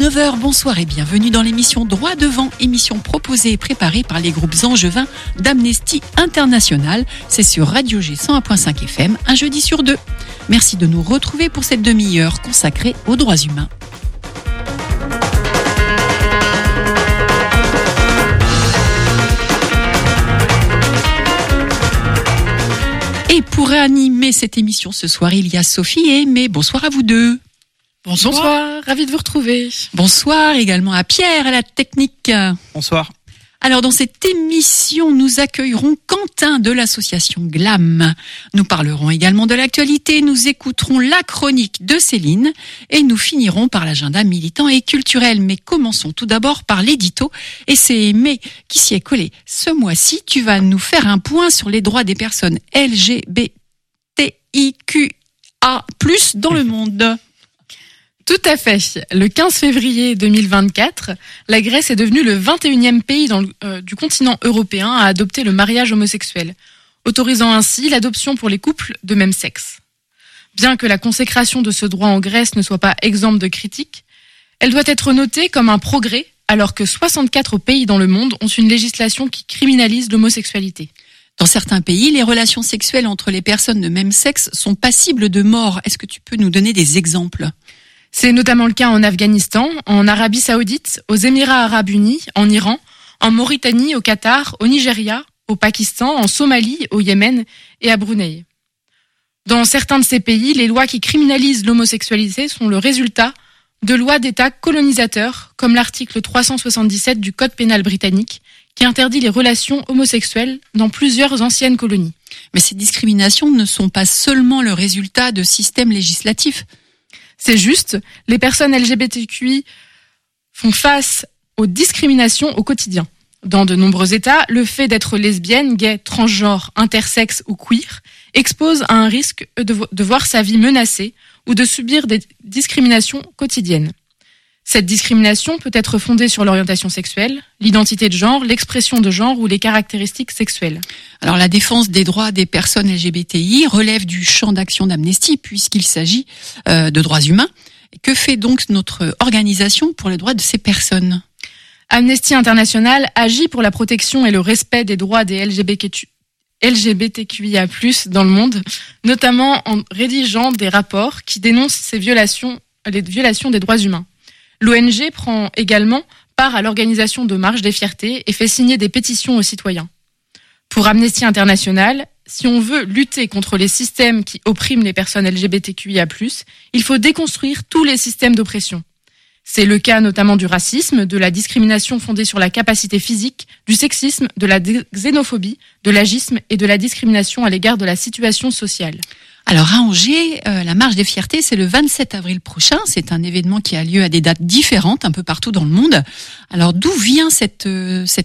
9h, bonsoir et bienvenue dans l'émission Droit Devant, émission proposée et préparée par les groupes angevins d'Amnesty International. C'est sur Radio G 101.5 FM, un jeudi sur deux. Merci de nous retrouver pour cette demi-heure consacrée aux droits humains. Et pour animer cette émission ce soir, il y a Sophie et Aimé. Bonsoir à vous deux. Bonsoir, ravi de vous retrouver. Bonsoir également à Pierre à la technique. Bonsoir. Alors dans cette émission, nous accueillerons Quentin de l'association GLAM. Nous parlerons également de l'actualité, nous écouterons la chronique de Céline et nous finirons par l'agenda militant et culturel. Mais commençons tout d'abord par l'édito et c'est Aimé qui s'y est collé. Ce mois-ci, tu vas nous faire un point sur les droits des personnes LGBTIQA+, dans le monde. Tout à fait. Le 15 février 2024, la Grèce est devenue le 21e pays du continent européen à adopter le mariage homosexuel, autorisant ainsi l'adoption pour les couples de même sexe. Bien que la consécration de ce droit en Grèce ne soit pas exempte de critiques, elle doit être notée comme un progrès alors que 64 pays dans le monde ont une législation qui criminalise l'homosexualité. Dans certains pays, les relations sexuelles entre les personnes de même sexe sont passibles de mort. Est-ce que tu peux nous donner des exemples ? C'est notamment le cas en Afghanistan, en Arabie Saoudite, aux Émirats Arabes Unis, en Iran, en Mauritanie, au Qatar, au Nigeria, au Pakistan, en Somalie, au Yémen et à Brunei. Dans certains de ces pays, les lois qui criminalisent l'homosexualité sont le résultat de lois d'État colonisateurs, comme l'article 377 du Code pénal britannique, qui interdit les relations homosexuelles dans plusieurs anciennes colonies. Mais ces discriminations ne sont pas seulement le résultat de systèmes législatifs. C'est juste, les personnes LGBTQI font face aux discriminations au quotidien. Dans de nombreux États, le fait d'être lesbienne, gay, transgenre, intersexe ou queer expose à un risque de voir sa vie menacée ou de subir des discriminations quotidiennes. Cette discrimination peut être fondée sur l'orientation sexuelle, l'identité de genre, l'expression de genre ou les caractéristiques sexuelles. Alors la défense des droits des personnes LGBTI relève du champ d'action d'Amnesty puisqu'il s'agit de droits humains. Que fait donc notre organisation pour les droits de ces personnes ? Amnesty International agit pour la protection et le respect des droits des LGBTQIA+, dans le monde, notamment en rédigeant des rapports qui dénoncent les violations des droits humains. L'ONG prend également part à l'organisation de marches des fiertés et fait signer des pétitions aux citoyens. Pour Amnesty International, si on veut lutter contre les systèmes qui oppriment les personnes LGBTQIA+, il faut déconstruire tous les systèmes d'oppression. C'est le cas notamment du racisme, de la discrimination fondée sur la capacité physique, du sexisme, de la xénophobie, de l'agisme et de la discrimination à l'égard de la situation sociale. Alors à Angers, la marche des fiertés, c'est le 27 avril prochain. C'est un événement qui a lieu à des dates différentes un peu partout dans le monde. Alors d'où vient cette fête ?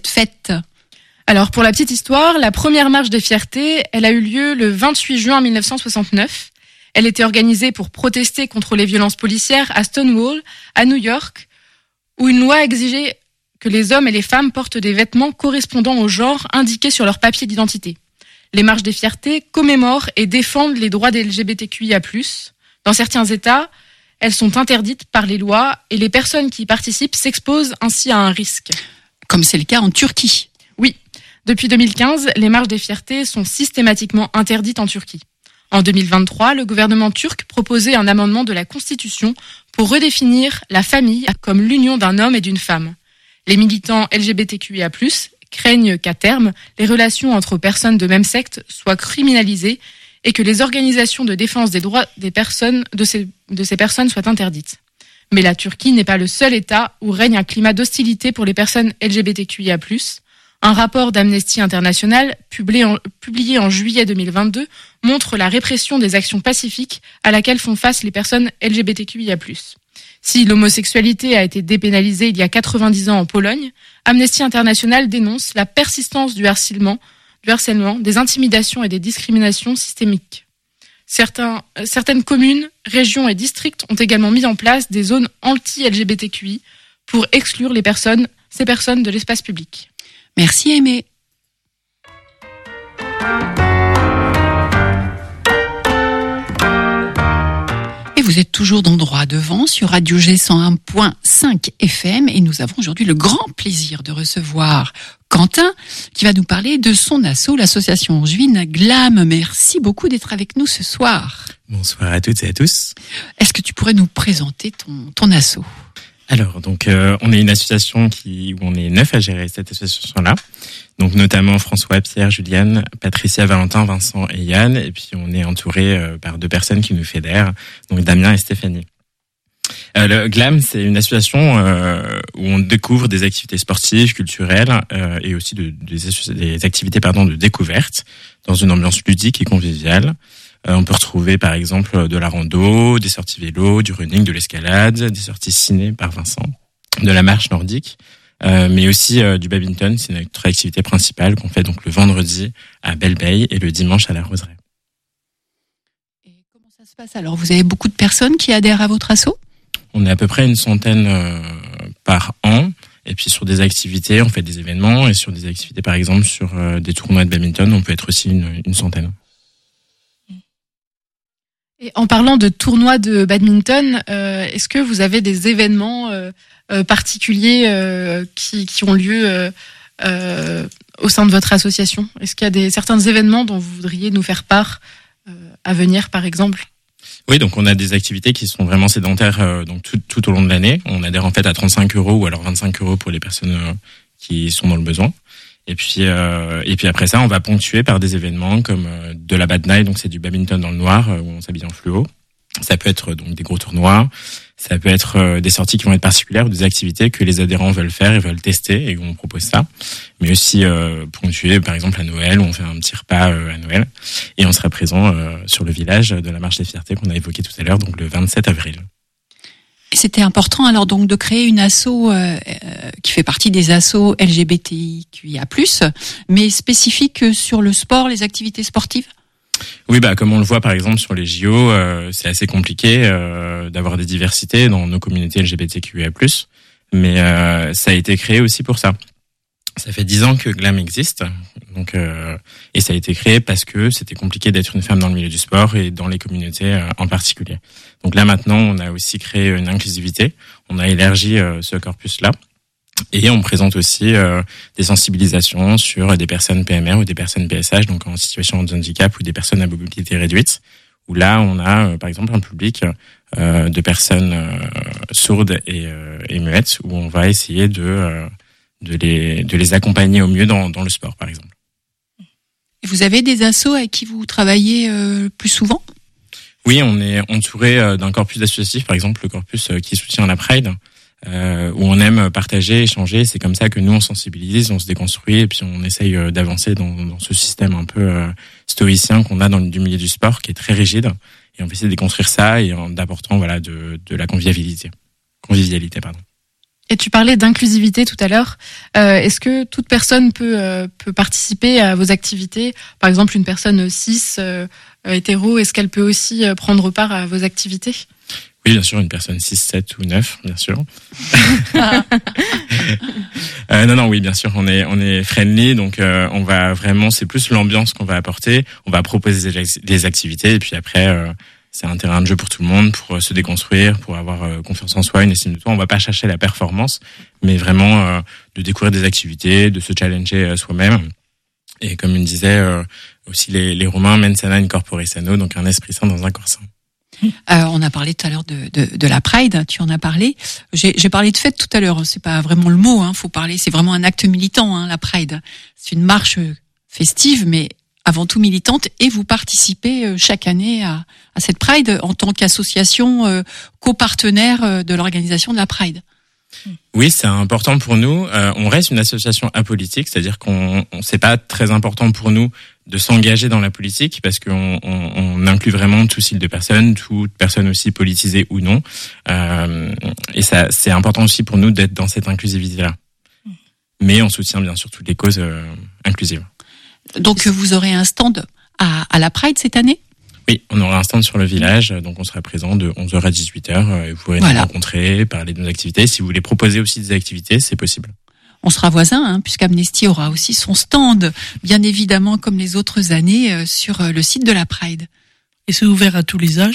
Alors pour la petite histoire, la première marche des fiertés, elle a eu lieu le 28 juin 1969. Elle était organisée pour protester contre les violences policières à Stonewall, à New York, où une loi exigeait que les hommes et les femmes portent des vêtements correspondant au genre indiqué sur leur papier d'identité. Les marches des fiertés commémorent et défendent les droits des LGBTQIA+. Dans certains États, elles sont interdites par les lois et les personnes qui y participent s'exposent ainsi à un risque. Comme c'est le cas en Turquie. Oui, depuis 2015, les marches des fiertés sont systématiquement interdites en Turquie. En 2023, le gouvernement turc proposait un amendement de la Constitution pour redéfinir la famille comme l'union d'un homme et d'une femme. Les militants LGBTQIA+, craignent qu'à terme, les relations entre personnes de même sexe soient criminalisées et que les organisations de défense des droits des personnes, de ces personnes soient interdites. Mais la Turquie n'est pas le seul État où règne un climat d'hostilité pour les personnes LGBTQIA+. Un rapport d'Amnesty International, publié en juillet 2022, montre la répression des actions pacifiques à laquelle font face les personnes LGBTQIA+. Si l'homosexualité a été dépénalisée il y a 90 ans en Pologne, Amnesty International dénonce la persistance du harcèlement, des intimidations et des discriminations systémiques. Certaines communes, régions et districts ont également mis en place des zones anti-LGBTQI pour exclure ces personnes de l'espace public. Merci Aimé. Et vous êtes toujours dans Droit Devant sur Radio G 101.5 FM et nous avons aujourd'hui le grand plaisir de recevoir Quentin qui va nous parler de son asso, l'association angevine Glam. Merci beaucoup d'être avec nous ce soir. Bonsoir à toutes et à tous. Est-ce que tu pourrais nous présenter ton asso ? Alors, donc, on est une association où on est 9 à gérer cette association-là. Donc, notamment François, Pierre, Juliane, Patricia, Valentin, Vincent et Yann. Et puis, on est entouré par 2 personnes qui nous fédèrent, donc Damien et Stéphanie. Le GLAM, c'est une association où on découvre des activités sportives, culturelles et aussi des activités de découverte dans une ambiance ludique et conviviale. On peut retrouver par exemple de la rando, des sorties vélo, du running, de l'escalade, des sorties ciné par Vincent, de la marche nordique, mais aussi du badminton. C'est notre activité principale qu'on fait donc le vendredi à Belle-Bay et le dimanche à la Roseraie. Et comment ça se passe alors ? Vous avez beaucoup de personnes qui adhèrent à votre asso ? On est à peu près 100 par an. Et puis sur des activités, on fait des événements. Et sur des activités, par exemple, sur des tournois de badminton, on peut être aussi une 100. Et en parlant de tournois de badminton, est-ce que vous avez des événements particuliers qui ont lieu au sein de votre association ? Est-ce qu'il y a certains événements dont vous voudriez nous faire part à venir, par exemple ? Oui, donc on a des activités qui sont vraiment sédentaires donc tout au long de l'année. On adhère en fait à 35 € ou alors 25 € pour les personnes qui sont dans le besoin. Et puis après ça, on va ponctuer par des événements comme de la Bad Night, donc c'est du badminton dans le noir où on s'habille en fluo. Ça peut être donc des gros tournois, ça peut être des sorties qui vont être particulières ou des activités que les adhérents veulent faire et veulent tester et où on propose ça. Mais aussi ponctuer par exemple à Noël où on fait un petit repas à Noël et on sera présent sur le village de la Marche des Fiertés qu'on a évoqué tout à l'heure, donc le 27 avril. Et c'était important alors donc de créer une asso qui fait partie des assos LGBTIQIA+, mais spécifique sur le sport, les activités sportives ? Oui, comme on le voit par exemple sur les JO, c'est assez compliqué d'avoir des diversités dans nos communautés LGBTQIA+, mais ça a été créé aussi pour ça. Ça fait 10 ans que GLAM existe, donc et ça a été créé parce que c'était compliqué d'être une femme dans le milieu du sport et dans les communautés en particulier. Donc là maintenant, on a aussi créé une inclusivité, on a élargi ce corpus-là et on présente aussi des sensibilisations sur des personnes PMR ou des personnes PSH, donc en situation de handicap ou des personnes à mobilité réduite, où là on a par exemple un public de personnes sourdes et muettes, où on va essayer de les accompagner au mieux dans le sport, par exemple. Et vous avez des assos avec qui vous travaillez plus souvent ? Oui, on est entouré d'un corpus associatif, par exemple le corpus qui soutient la Pride, où on aime partager, échanger. C'est comme ça que nous on sensibilise, on se déconstruit et puis on essaye d'avancer dans ce système un peu stoïcien qu'on a du milieu du sport, qui est très rigide. Et on va essayer de déconstruire ça et en apportant de la convivialité, pardon. Et tu parlais d'inclusivité tout à l'heure. Est-ce que toute personne peut participer à vos activités ? Par exemple, une personne cis, hétéro, est-ce qu'elle peut aussi prendre part à vos activités ? Oui, bien sûr, une personne 6, 7 ou 9, bien sûr. Non, oui, bien sûr, on est friendly, donc on va vraiment, c'est plus l'ambiance qu'on va apporter. On va proposer des activités et puis après... c'est un terrain de jeu pour tout le monde, pour se déconstruire, pour avoir confiance en soi, une estime de soi. On va pas chercher la performance, mais vraiment de découvrir des activités, de se challenger soi-même. Et comme il disait aussi les Romains, mens sana in corpore sano, donc un esprit sain dans un corps sain. On a parlé tout à l'heure de la Pride, tu en as parlé. J'ai parlé de fête tout à l'heure, c'est pas vraiment le mot, faut parler, c'est vraiment un acte militant, la Pride. C'est une marche festive, mais avant tout militante, et vous participez chaque année à cette Pride en tant qu'association copartenaire de l'organisation de la Pride. Oui, c'est important pour nous. On reste une association apolitique, c'est-à-dire c'est pas très important pour nous de s'engager dans la politique parce qu'on inclut vraiment tout style de personnes, toute personne aussi politisée ou non. Et ça, c'est important aussi pour nous d'être dans cette inclusivité-là. Mais on soutient bien sûr toutes les causes inclusives. Donc vous aurez un stand à la Pride cette année ? Oui, on aura un stand sur le village, donc on sera présent de 11h à 18h. Vous pourrez nous rencontrer, parler de nos activités. Si vous voulez proposer aussi des activités, c'est possible. On sera voisins, puisqu'Amnesty aura aussi son stand, bien évidemment comme les autres années, sur le site de la Pride. Et c'est ouvert à tous les âges ?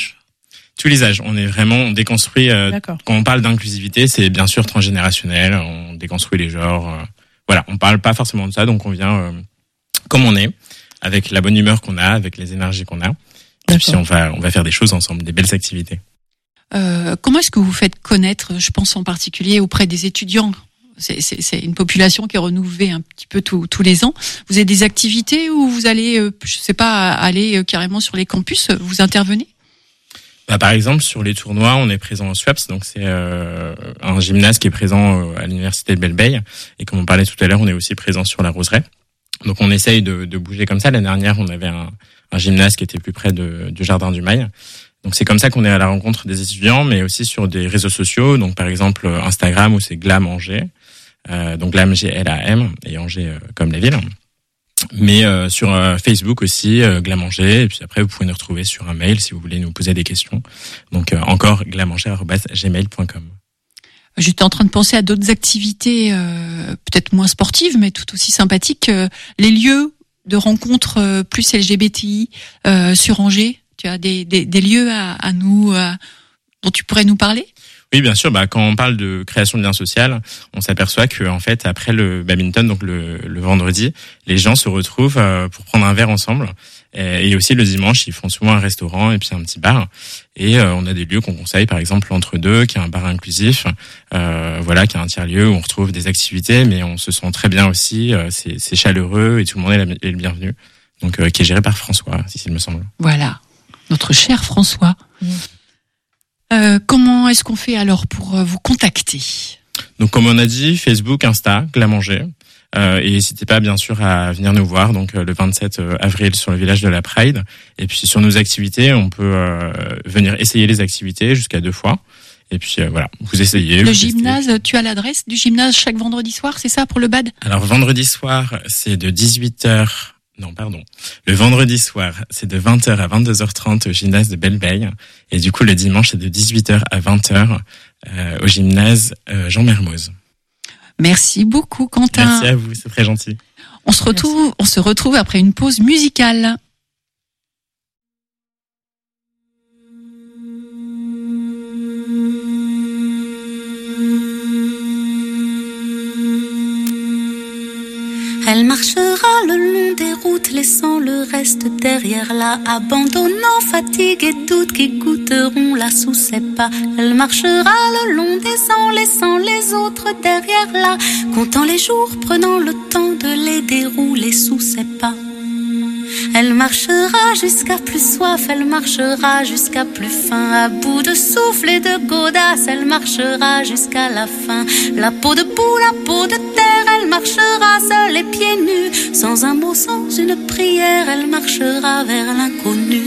Tous les âges. On déconstruit. Quand on parle d'inclusivité, c'est bien sûr transgénérationnel. On déconstruit les genres. Voilà, on parle pas forcément de ça, donc on vient comme on est, avec la bonne humeur qu'on a, avec les énergies qu'on a. Et puis on va faire des choses ensemble, des belles activités. Comment est-ce que vous faites connaître, je pense en particulier auprès des étudiants? C'est une population qui est renouvelée un petit peu tous les ans. Vous avez des activités où vous allez, je sais pas, aller carrément sur les campus, vous intervenez? Par exemple, sur les tournois, on est présent au SWAPS, donc c'est un gymnase qui est présent à l'université de Belle-Beille. Et comme on parlait tout à l'heure, on est aussi présent sur la Roseraie. Donc on essaye de bouger comme ça. L'année dernière, on avait un gymnase qui était plus près du Jardin du Mail. Donc c'est comme ça qu'on est à la rencontre des étudiants, mais aussi sur des réseaux sociaux. Donc par exemple Instagram où c'est Glam Angers, donc Glam G-L-A-M et Angers comme la ville. Mais sur Facebook aussi, Glam Angers. Et puis après vous pouvez nous retrouver sur un mail si vous voulez nous poser des questions. Donc encore glamangers@gmail.com. J'étais en train de penser à d'autres activités, peut-être moins sportives, mais tout aussi sympathiques. Les lieux de rencontre plus LGBTI sur Angers. Tu as des lieux à nous dont tu pourrais nous parler? Oui, bien sûr. Quand on parle de création de liens sociaux, on s'aperçoit que en fait après le badminton, donc le vendredi, les gens se retrouvent pour prendre un verre ensemble. Et aussi le dimanche, ils font souvent un restaurant et puis un petit bar. Et on a des lieux qu'on conseille, par exemple l'Entre-deux, qui est un bar inclusif, qui est un tiers-lieu où on retrouve des activités, mais on se sent très bien aussi. C'est chaleureux et tout le monde est le bienvenu. Donc qui est géré par François, si il me semble. Voilà, notre cher François. Comment est-ce qu'on fait alors pour vous contacter? Donc comme on a dit, Facebook, Insta, Glam Angers. Et n'hésitez pas bien sûr à venir nous voir donc le 27 avril sur le village de la Pride. Et puis sur nos activités, on peut venir essayer les activités jusqu'à 2 fois. Et puis voilà, vous essayez. Le gymnase, tu as l'adresse du gymnase chaque vendredi soir, c'est ça pour le BAD? Alors vendredi soir, c'est de 18h. Non, pardon. Le vendredi soir, c'est de 20h à 22h30 au gymnase de Belle-Beille. Et du coup, le dimanche, c'est de 18h à 20h au gymnase Jean Mermoz. Merci beaucoup, Quentin. Merci à vous, c'est très gentil. On se retrouve après une pause musicale. Elle marchera le long des routes, laissant le reste derrière là, abandonnant fatigue et doute qui goûteront là sous ses pas. Elle marchera le long des ans, laissant les autres derrière là, comptant les jours, prenant le temps de les dérouler sous ses pas. Elle marchera jusqu'à plus soif, elle marchera jusqu'à plus faim, à bout de souffle et de godasse, elle marchera jusqu'à la fin. La peau de boue, la peau de terre, elle marchera seule les pieds nus, sans un mot, sans une prière, elle marchera vers l'inconnu.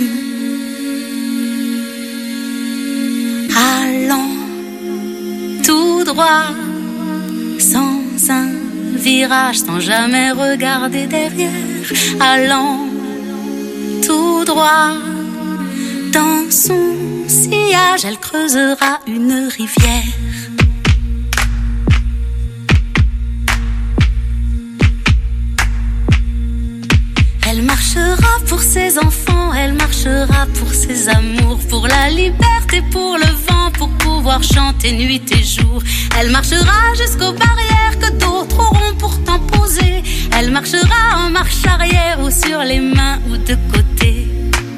Allant tout droit, sans un virage, sans jamais regarder derrière, allant tout droit, dans son sillage, elle creusera une rivière. Elle marchera pour ses enfants, elle marchera pour ses amours, pour la liberté, pour le vent, pour pouvoir chanter nuit et jour. Elle marchera jusqu'aux barrières que d'autres auront pourtant posées. Elle marchera en marche arrière ou sur les mains ou de côté.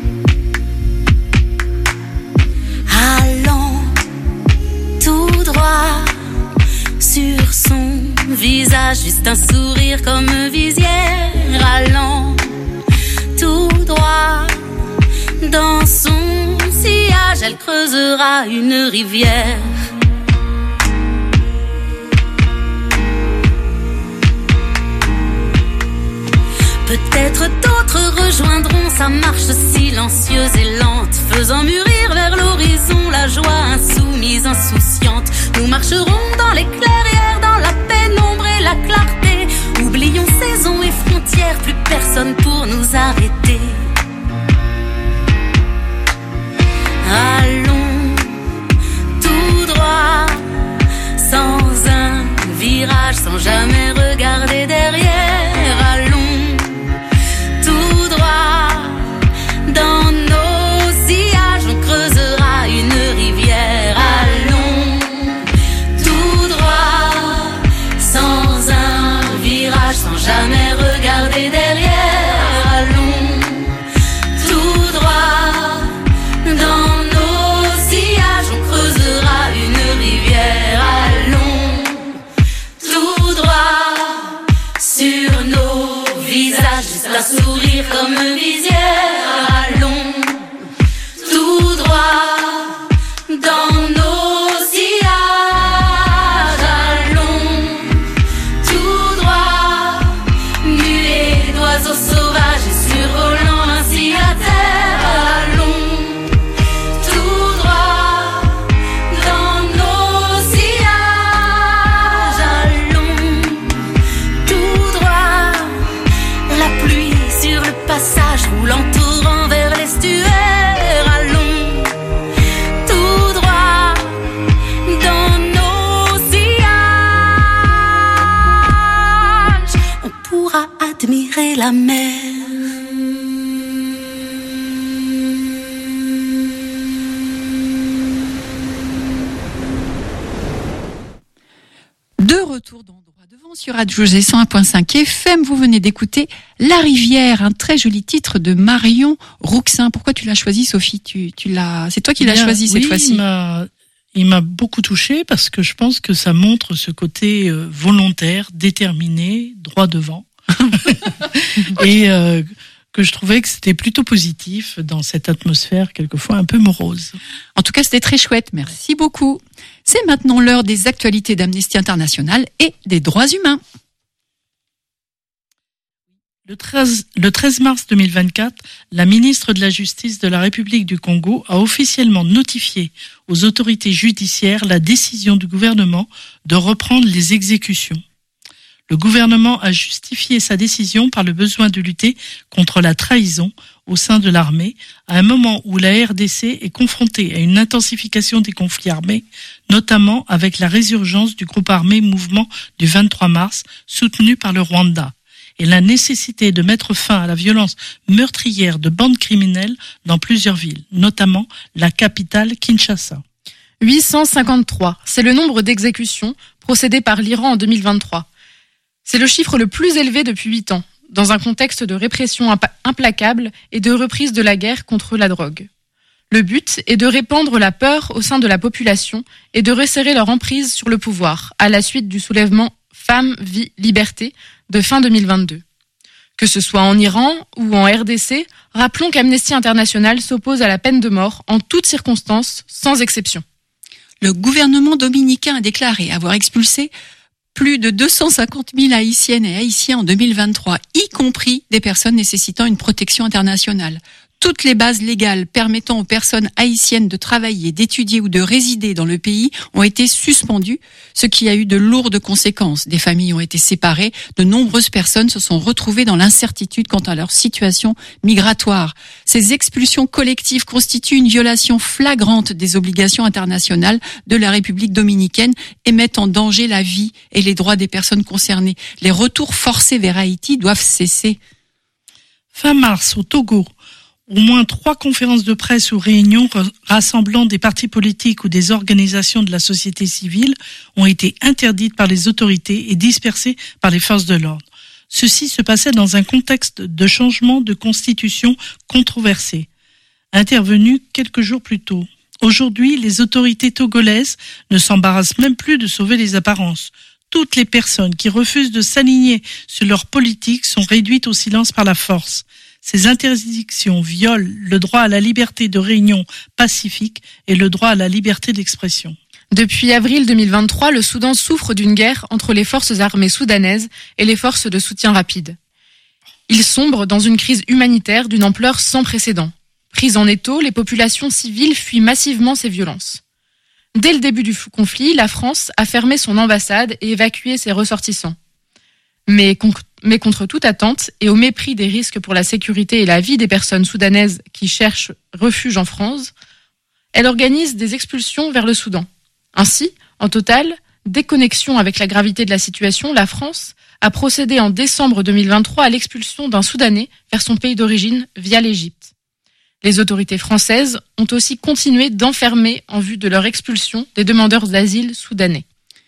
Allant tout droit, sur son visage juste un sourire comme visière. Allant tout droit, dans son sillage, elle creusera une rivière. Peut-être d'autres rejoindront sa marche silencieuse et lente, faisant mûrir vers l'horizon la joie insoumise, insouciante. Nous marcherons dans les clairières, dans la pénombre et la clarté. Oublions saison et frontières, plus personne pour nous arrêter. Allons tout droit, sans un virage, sans jamais regarder derrière. Allons tout droit, dans nos sillages, on creusera une jamais regarder derrière. Allons tout droit dans nos sillages, on creusera une rivière. Allons tout droit sur nos visages, juste un sourire comme visière. Allons tout droit dans nos sillages. Allons tout droit, nuées d'oiseaux sauvages et survolant ainsi la terre. Allons tout droit dans nos sillages. Allons tout droit, la pluie sur le passage roulant torrent vers l'estuaire. Allons tout droit dans nos sillages. On pourra admirer la mer. De retour dans Droit Devant sur Radio G 101.5 FM, vous venez d'écouter La Rivière, un très joli titre de Marion Rouxin. Pourquoi tu l'as choisi, Sophie? C'est toi qui l'as choisi cette fois-ci. Il m'a beaucoup touchée parce que je pense que ça montre ce côté volontaire, déterminé, droit devant. Et que je trouvais que c'était plutôt positif dans cette atmosphère quelquefois un peu morose. En tout cas, c'était très chouette. Merci beaucoup. C'est maintenant l'heure des actualités d'Amnesty International et des droits humains. Le 13 mars 2024, la ministre de la Justice de la République du Congo a officiellement notifié aux autorités judiciaires la décision du gouvernement de reprendre les exécutions. Le gouvernement a justifié sa décision par le besoin de lutter contre la trahison au sein de l'armée, à un moment où la RDC est confrontée à une intensification des conflits armés, notamment avec la résurgence du groupe armé Mouvement du 23 mars, soutenu par le Rwanda, et la nécessité de mettre fin à la violence meurtrière de bandes criminelles dans plusieurs villes, notamment la capitale Kinshasa. 853, c'est le nombre d'exécutions procédées par l'Iran en 2023. C'est le chiffre le plus élevé depuis 8 ans, dans un contexte de répression implacable et de reprise de la guerre contre la drogue. Le but est de répandre la peur au sein de la population et de resserrer leur emprise sur le pouvoir, à la suite du soulèvement Femmes, Vie, Liberté de fin 2022. Que ce soit en Iran ou en RDC, rappelons qu'Amnesty International s'oppose à la peine de mort en toutes circonstances, sans exception. Le gouvernement dominicain a déclaré avoir expulsé plus de 250 000 Haïtiennes et Haïtiens en 2023, y compris des personnes nécessitant une protection internationale. Toutes les bases légales permettant aux personnes haïtiennes de travailler, d'étudier ou de résider dans le pays ont été suspendues, ce qui a eu de lourdes conséquences. Des familles ont été séparées, de nombreuses personnes se sont retrouvées dans l'incertitude quant à leur situation migratoire. Ces expulsions collectives constituent une violation flagrante des obligations internationales de la République dominicaine et mettent en danger la vie et les droits des personnes concernées. Les retours forcés vers Haïti doivent cesser. Fin mars, au Togo, au moins 3 conférences de presse ou réunions rassemblant des partis politiques ou des organisations de la société civile ont été interdites par les autorités et dispersées par les forces de l'ordre. Ceci se passait dans un contexte de changement de constitution controversé, intervenu quelques jours plus tôt. Aujourd'hui, les autorités togolaises ne s'embarrassent même plus de sauver les apparences. Toutes les personnes qui refusent de s'aligner sur leur politique sont réduites au silence par la force. Ces interdictions violent le droit à la liberté de réunion pacifique et le droit à la liberté d'expression. Depuis avril 2023, le Soudan souffre d'une guerre entre les forces armées soudanaises et les forces de soutien rapide. Il sombre dans une crise humanitaire d'une ampleur sans précédent. Prises en étau, les populations civiles fuient massivement ces violences. Dès le début du conflit, la France a fermé son ambassade et évacué ses ressortissants. Mais contre toute attente et au mépris des risques pour la sécurité et la vie des personnes soudanaises qui cherchent refuge en France, elle organise des expulsions vers le Soudan. Ainsi, en total, déconnexion avec la gravité de la situation, la France a procédé en décembre 2023 à l'expulsion d'un Soudanais vers son pays d'origine via l'Égypte. Les autorités françaises ont aussi continué d'enfermer en vue de leur expulsion des demandeurs d'asile soudanais.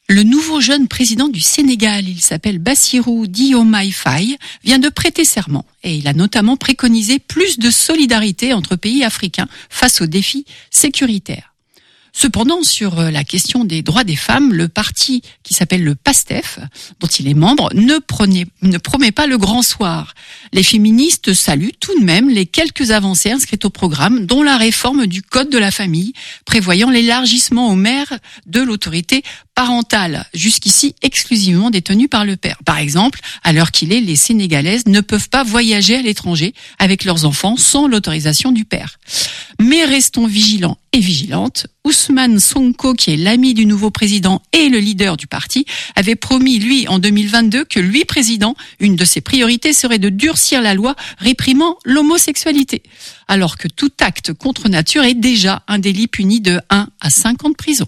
Le nouveau jeune président du Sénégal, il s'appelle Bassirou Diomaye Faye, vient de prêter serment et il a notamment préconisé plus de solidarité entre pays africains face aux défis sécuritaires. Cependant, sur la question des droits des femmes, le parti qui s'appelle le PASTEF, dont il est membre, ne promet pas le grand soir. Les féministes saluent tout de même les quelques avancées inscrites au programme, dont la réforme du code de la famille, prévoyant l'élargissement aux mères de l'autorité parentale, jusqu'ici exclusivement détenue par le père. Par exemple, à l'heure qu'il est, les Sénégalaises ne peuvent pas voyager à l'étranger avec leurs enfants sans l'autorisation du père. Mais restons vigilants et vigilantes. Ousmane Sonko, qui est l'ami du nouveau président et le leader du parti, avait promis, lui, en 2022, que lui, président, une de ses priorités serait de durcir la loi réprimant l'homosexualité. Alors que tout acte contre nature est déjà un délit puni de 1 à 5 ans de prison.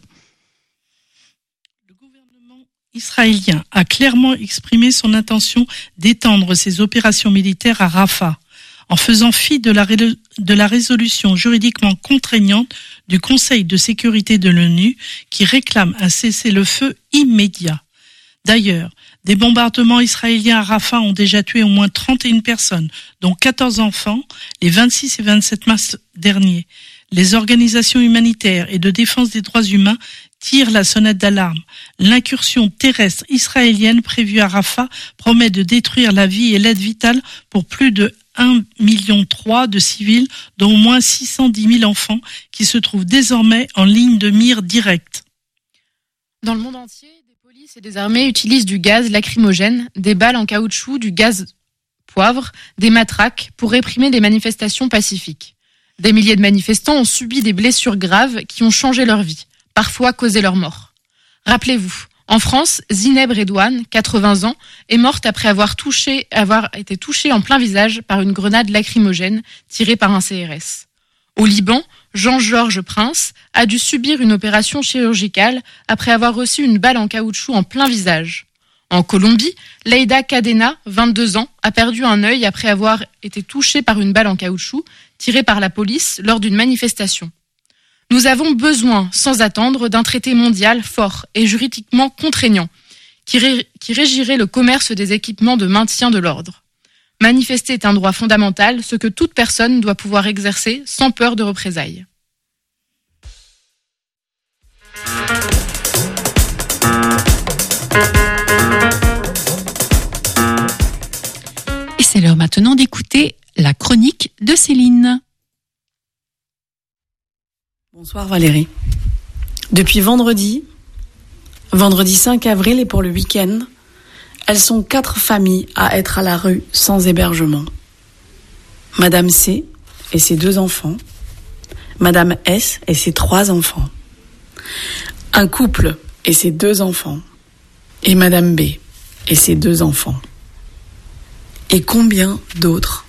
Le gouvernement israélien a clairement exprimé son intention d'étendre ses opérations militaires à Rafah, en faisant fi de la résolution juridiquement contraignante du Conseil de sécurité de l'ONU qui réclame un cessez-le-feu immédiat. D'ailleurs, des bombardements israéliens à Rafah ont déjà tué au moins 31 personnes, dont 14 enfants, les 26 et 27 mars derniers. Les organisations humanitaires et de défense des droits humains tirent la sonnette d'alarme. L'incursion terrestre israélienne prévue à Rafah promet de détruire la vie et l'aide vitale pour plus de 1,3 million de civils, dont au moins 610 000 enfants qui se trouvent désormais en ligne de mire directe. Dans le monde entier, des polices et des armées utilisent du gaz lacrymogène, des balles en caoutchouc, du gaz poivre, des matraques pour réprimer des manifestations pacifiques. Des milliers de manifestants ont subi des blessures graves qui ont changé leur vie, parfois causé leur mort. Rappelez-vous, en France, Zineb Redouane, 80 ans, est morte après avoir été touchée en plein visage par une grenade lacrymogène tirée par un CRS. Au Liban, Jean-Georges Prince a dû subir une opération chirurgicale après avoir reçu une balle en caoutchouc en plein visage. En Colombie, Leïda Cadena, 22 ans, a perdu un œil après avoir été touchée par une balle en caoutchouc tirée par la police lors d'une manifestation. Nous avons besoin, sans attendre, d'un traité mondial fort et juridiquement contraignant qui régirait le commerce des équipements de maintien de l'ordre. Manifester est un droit fondamental, ce que toute personne doit pouvoir exercer sans peur de représailles. Et c'est l'heure maintenant d'écouter la chronique de Céline. Bonsoir Valérie. Depuis vendredi 5 avril et pour le week-end, elles sont 4 familles à être à la rue sans hébergement. Madame C et ses 2 enfants, Madame S et ses 3 enfants, un couple et ses 2 enfants, et Madame B et ses 2 enfants. Et combien d'autres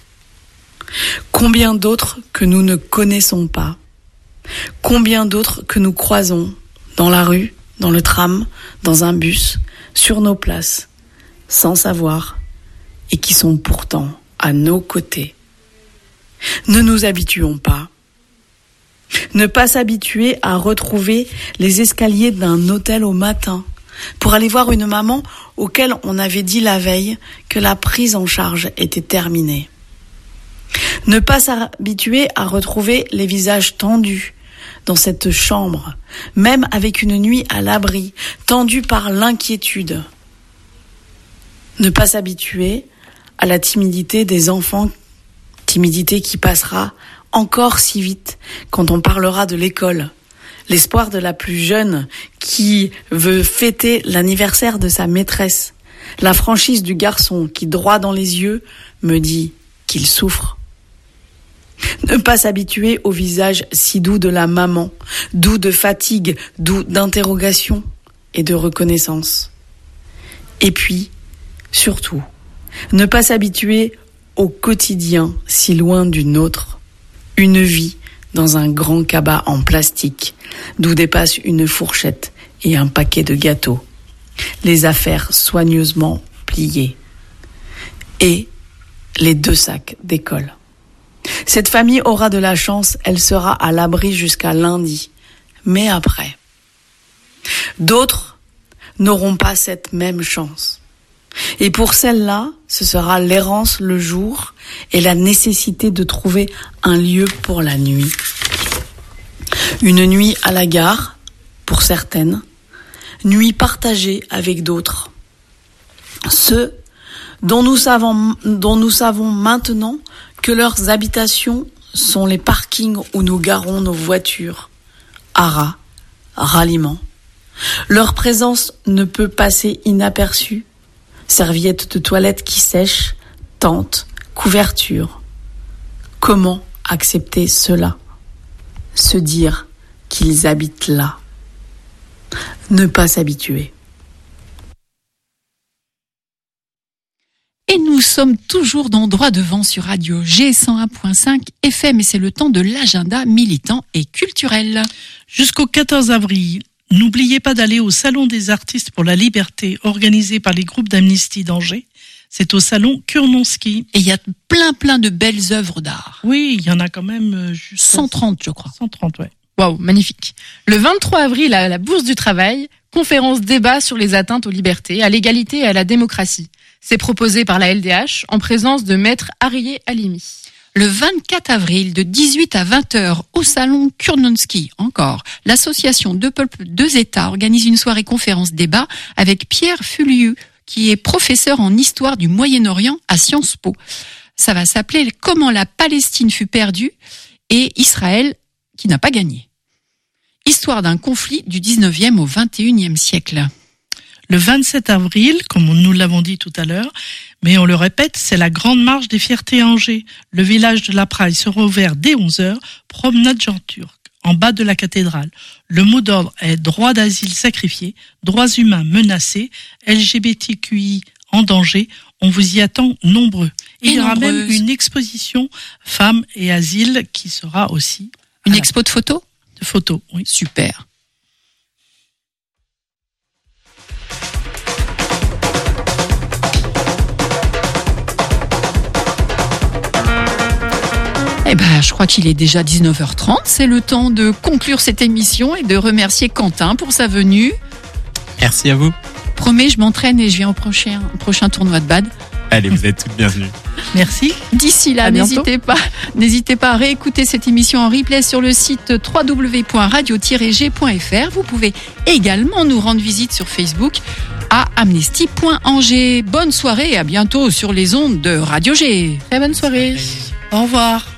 que nous ne connaissons pas? Combien d'autres que nous croisons dans la rue, dans le tram, dans un bus, sur nos places, sans savoir, et qui sont pourtant à nos côtés. Ne nous habituons pas. Ne pas s'habituer à retrouver les escaliers d'un hôtel au matin pour aller voir une maman auquel on avait dit la veille que la prise en charge était terminée. Ne pas s'habituer à retrouver les visages tendus dans cette chambre, même avec une nuit à l'abri, tendue par l'inquiétude. Ne pas s'habituer à la timidité des enfants, timidité qui passera encore si vite quand on parlera de l'école. L'espoir de la plus jeune qui veut fêter l'anniversaire de sa maîtresse. La franchise du garçon qui, droit dans les yeux, me dit qu'il souffre. Ne pas s'habituer au visage si doux de la maman, doux de fatigue, doux d'interrogation et de reconnaissance. Et puis, surtout, ne pas s'habituer au quotidien si loin du nôtre. Une vie dans un grand cabas en plastique, d'où dépasse une fourchette et un paquet de gâteaux. Les affaires soigneusement pliées. Et les 2 sacs d'école. Cette famille aura de la chance, elle sera à l'abri jusqu'à lundi. Mais après, d'autres n'auront pas cette même chance. Et pour celles-là, ce sera l'errance le jour et la nécessité de trouver un lieu pour la nuit. Une nuit à la gare, pour certaines, nuit partagée avec d'autres. Ceux dont nous savons maintenant que leurs habitations sont les parkings où nous garons nos voitures. Haras, ralliements. Leur présence ne peut passer inaperçue. Serviettes de toilette qui sèchent, tentes, couvertures. Comment accepter cela? Se dire qu'ils habitent là. Ne pas s'habituer. Et nous sommes toujours dans Droit Devant sur Radio G101.5 FM et c'est le temps de l'agenda militant et culturel. Jusqu'au 14 avril, n'oubliez pas d'aller au Salon des artistes pour la liberté organisé par les groupes d'Amnesty d'Angers. C'est au salon Kurnonski. Et il y a plein de belles œuvres d'art. Oui, il y en a quand même 130 je crois. 130, ouais. Waouh, magnifique. Le 23 avril à la Bourse du Travail, conférence débat sur les atteintes aux libertés, à l'égalité et à la démocratie. C'est proposé par la LDH en présence de Maître Arié Halimi. Le 24 avril de 18 à 20h au salon Kurnonski, encore, l'association Deux Peuples, Deux États organise une soirée conférence débat avec Pierre Fuliu, qui est professeur en histoire du Moyen-Orient à Sciences Po. Ça va s'appeler « Comment la Palestine fut perdue et Israël qui n'a pas gagné ». Histoire d'un conflit du 19e au 21e siècle. Le 27 avril, comme nous l'avons dit tout à l'heure, mais on le répète, c'est la grande marche des fiertés à Angers. Le village de la Praille sera ouvert dès 11h, promenade Jean Turc, en bas de la cathédrale. Le mot d'ordre est droit d'asile sacrifié, droits humains menacés, LGBTQI en danger. On vous y attend nombreux. Il y aura même une exposition femmes et asile qui sera aussi... Une expo de photos ? De photos, oui. Super. Eh ben, je crois qu'il est déjà 19h30. C'est le temps de conclure cette émission et de remercier Quentin pour sa venue. Merci à vous. Promets, je m'entraîne et je viens au prochain tournoi de bad. Allez, vous êtes toutes bienvenues. Merci. D'ici là, n'hésitez pas à réécouter cette émission en replay sur le site www.radio-g.fr. Vous pouvez également nous rendre visite sur Facebook à amnesty.angers. Bonne soirée et à bientôt sur les ondes de Radio G. Très bonne soirée. Au revoir.